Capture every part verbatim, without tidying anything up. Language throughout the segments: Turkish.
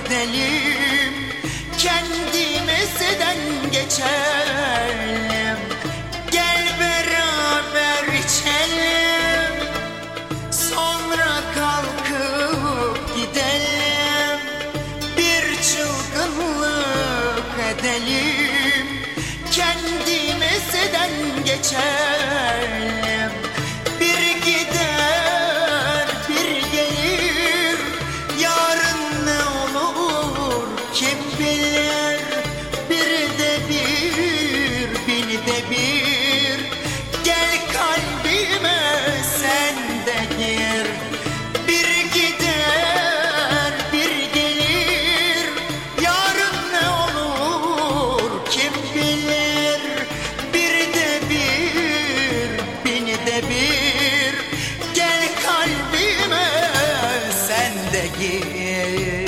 edelim, kendimizden geçelim. Gel beraber içelim, sonra kalkıp gidelim. Bir çılgınlık edelim, kendimizden geçelim. Bir gider bir gelir, yarın ne olur kim bilir. Bir de bir, bin de bir, gel kalbime sen de gir. Bir gider bir gelir, yarın ne olur kim bilir. Bir de bir, bin de bir, gel kalbime sen de gir.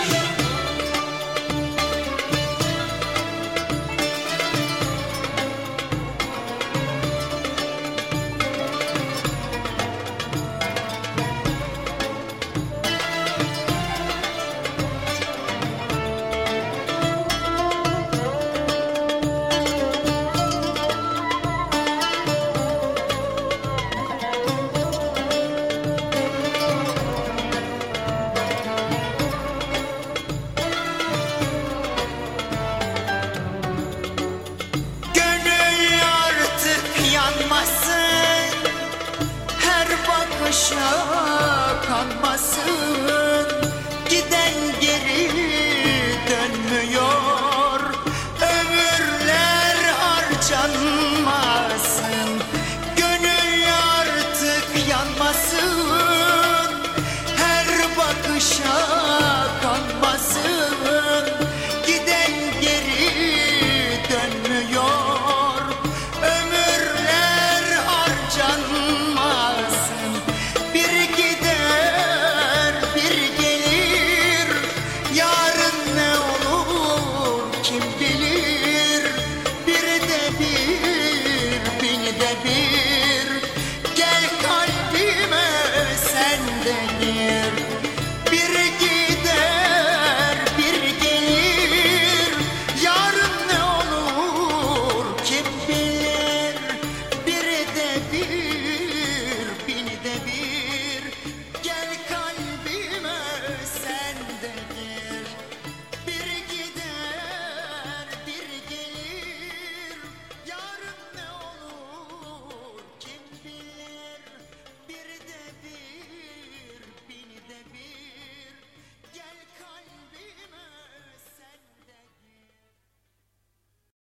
Her bakışa kanmasın, giden geri dönmüyor. Ömürler harcanmasın, gönül artık yanmasın. Her bakışa kanmasın, giden geri dönmüyor. Bir gider bir gelir, yarın ne olur kim bilir. Bir de bir